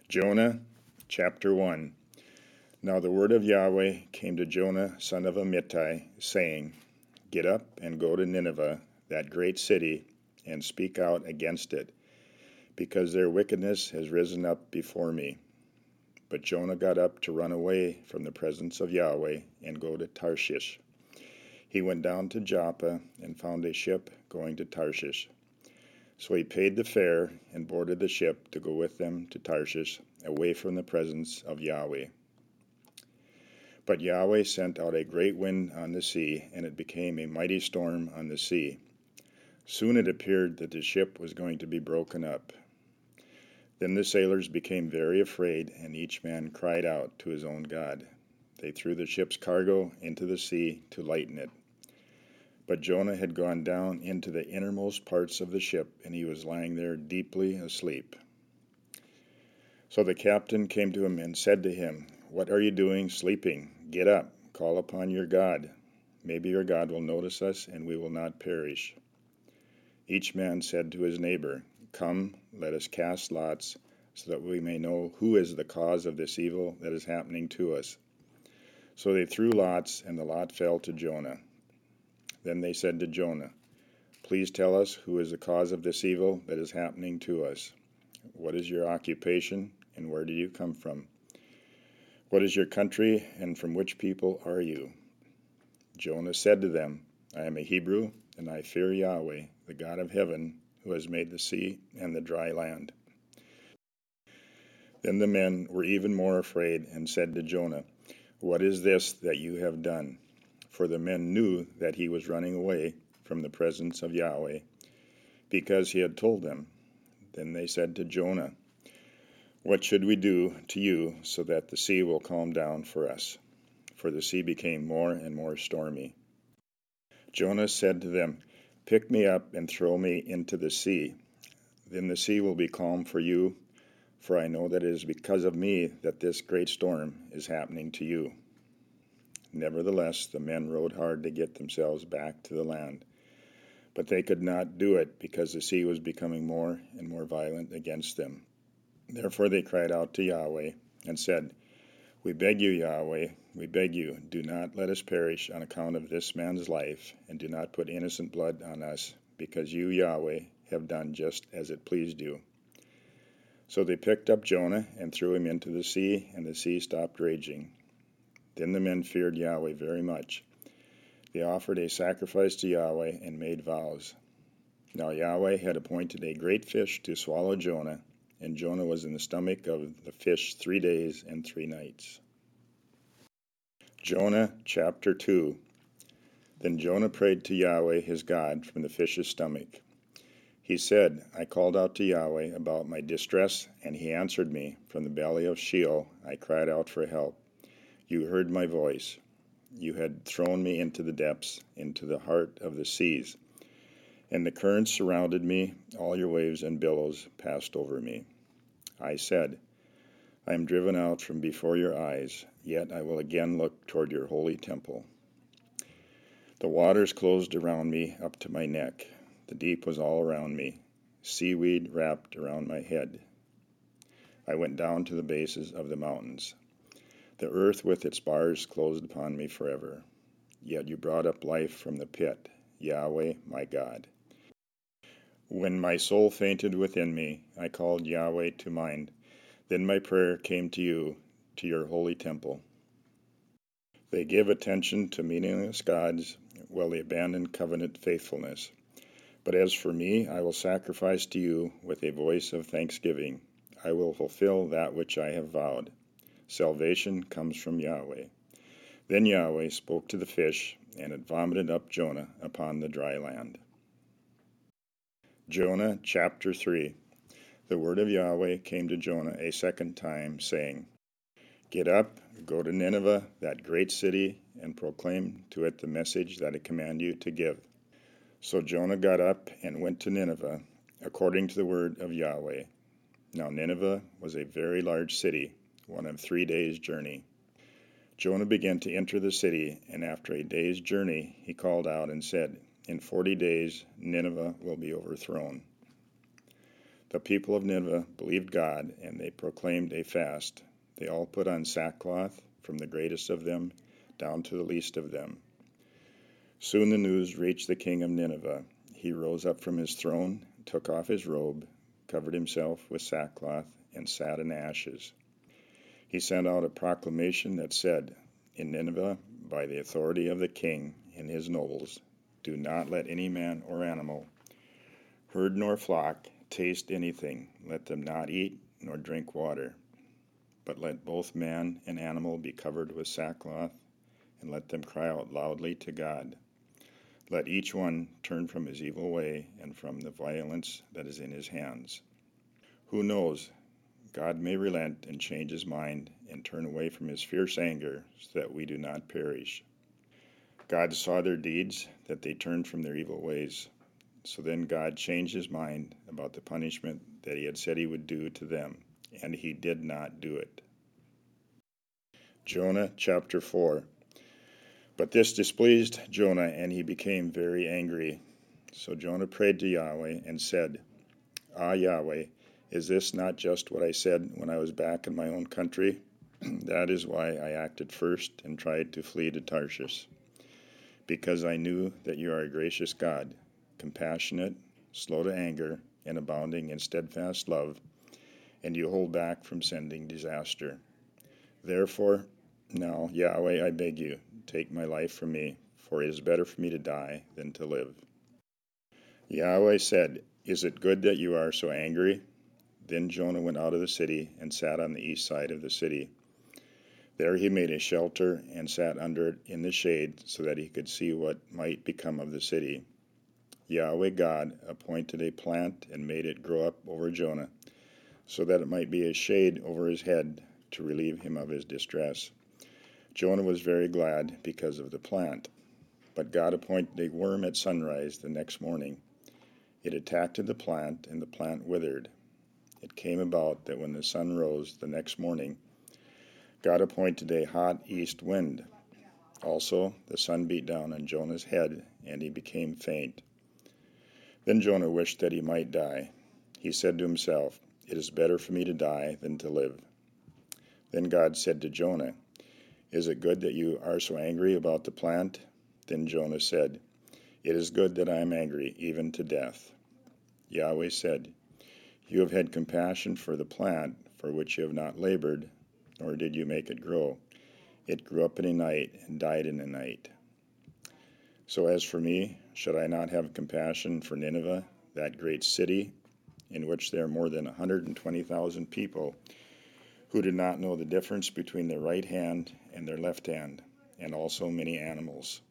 Jonah chapter 1. Now the word of Yahweh came to Jonah son of Amittai, saying, Get up and go to Nineveh, that great city, and speak out against it, because their wickedness has risen up before me. But Jonah got up to run away from the presence of Yahweh and go to Tarshish. He went down to Joppa and found a ship going to Tarshish. So he paid the fare and boarded the ship to go with them to Tarshish, away from the presence of Yahweh. But Yahweh sent out a great wind on the sea, and it became a mighty storm on the sea. Soon it appeared that the ship was going to be broken up. Then the sailors became very afraid, and each man cried out to his own God. They threw the ship's cargo into the sea to lighten it. But Jonah had gone down into the innermost parts of the ship, and he was lying there deeply asleep. So the captain came to him and said to him, What are you doing sleeping? Get up, call upon your God. Maybe your God will notice us, and we will not perish. Each man said to his neighbor, Come, let us cast lots, so that we may know who is the cause of this evil that is happening to us. So they threw lots, and the lot fell to Jonah. Then they said to Jonah, Please tell us who is the cause of this evil that is happening to us. What is your occupation, and where do you come from? What is your country, and from which people are you? Jonah said to them, I am a Hebrew, and I fear Yahweh, the God of heaven, who has made the sea and the dry land. Then the men were even more afraid and said to Jonah, What is this that you have done? For the men knew that he was running away from the presence of Yahweh, because he had told them. Then they said to Jonah, What should we do to you so that the sea will calm down for us? For the sea became more and more stormy. Jonah said to them, Pick me up and throw me into the sea. Then the sea will be calm for you, for I know that it is because of me that this great storm is happening to you. Nevertheless, the men rowed hard to get themselves back to the land. But they could not do it because the sea was becoming more and more violent against them. Therefore they cried out to Yahweh and said, We beg you, Yahweh, we beg you, do not let us perish on account of this man's life, and do not put innocent blood on us, because you, Yahweh, have done just as it pleased you. So they picked up Jonah and threw him into the sea, and the sea stopped raging. Then the men feared Yahweh very much. They offered a sacrifice to Yahweh and made vows. Now Yahweh had appointed a great fish to swallow Jonah, and Jonah was in the stomach of the fish 3 days and 3 nights. Jonah chapter 2. Then Jonah prayed to Yahweh his God from the fish's stomach. He said, I called out to Yahweh about my distress, and he answered me. From the belly of Sheol I cried out for help. You heard my voice. You had thrown me into the depths, into the heart of the seas. And the currents surrounded me, all your waves and billows passed over me. I said, I am driven out from before your eyes, yet I will again look toward your holy temple. The waters closed around me up to my neck. The deep was all around me. Seaweed wrapped around my head. I went down to the bases of the mountains. The earth with its bars closed upon me forever. Yet you brought up life from the pit, Yahweh, my God. When my soul fainted within me, I called Yahweh to mind. Then my prayer came to you, to your holy temple. They give attention to meaningless gods, while they abandon covenant faithfulness. But as for me, I will sacrifice to you with a voice of thanksgiving. I will fulfill that which I have vowed. Salvation comes from Yahweh. Then Yahweh spoke to the fish, and it vomited up Jonah upon the dry land. Jonah chapter 3. The word of Yahweh came to Jonah a second time, saying, Get up, go to Nineveh, that great city, and proclaim to it the message that I command you to give. So Jonah got up and went to Nineveh, according to the word of Yahweh. Now Nineveh was a very large city, one of 3 days' journey. Jonah began to enter the city, and after a day's journey he called out and said, In 40 days Nineveh will be overthrown. The people of Nineveh believed God, and they proclaimed a fast. They all put on sackcloth, from the greatest of them down to the least of them. Soon the news reached the king of Nineveh. He rose up from his throne, took off his robe, covered himself with sackcloth, and sat in ashes. He sent out a proclamation that said, "In Nineveh, by the authority of the king and his nobles, do not let any man or animal, herd nor flock, taste anything. Let them not eat nor drink water. But let both man and animal be covered with sackcloth, and let them cry out loudly to God. Let each one turn from his evil way and from the violence that is in his hands." Who knows? God may relent and change his mind and turn away from his fierce anger so that we do not perish. God saw their deeds, that they turned from their evil ways. So then God changed his mind about the punishment that he had said he would do to them, and he did not do it. Jonah chapter 4. But this displeased Jonah, and he became very angry. So Jonah prayed to Yahweh and said, "Ah, Yahweh, is this not just what I said when I was back in my own country? That is why I acted first and tried to flee to Tarshish, because I knew that you are a gracious God, compassionate, slow to anger, and abounding in steadfast love, and you hold back from sending disaster. Therefore, now, Yahweh, I beg you, take my life from me, for it is better for me to die than to live." Yahweh said, "Is it good that you are so angry?" Then Jonah went out of the city and sat on the east side of the city. There he made a shelter and sat under it in the shade so that he could see what might become of the city. Yahweh God appointed a plant and made it grow up over Jonah, so that it might be a shade over his head to relieve him of his distress. Jonah was very glad because of the plant. But God appointed a worm at sunrise the next morning. It attacked the plant, and the plant withered. It came about that when the sun rose the next morning, God appointed a hot east wind. Also, the sun beat down on Jonah's head, and he became faint. Then Jonah wished that he might die. He said to himself, "It is better for me to die than to live." Then God said to Jonah, "Is it good that you are so angry about the plant?" Then Jonah said, "It is good that I am angry, even to death." Yahweh said, "You have had compassion for the plant, for which you have not labored, nor did you make it grow. It grew up in a night and died in a night. So as for me, should I not have compassion for Nineveh, that great city, in which there are more than 120,000 people who do not know the difference between their right hand and their left hand, and also many animals?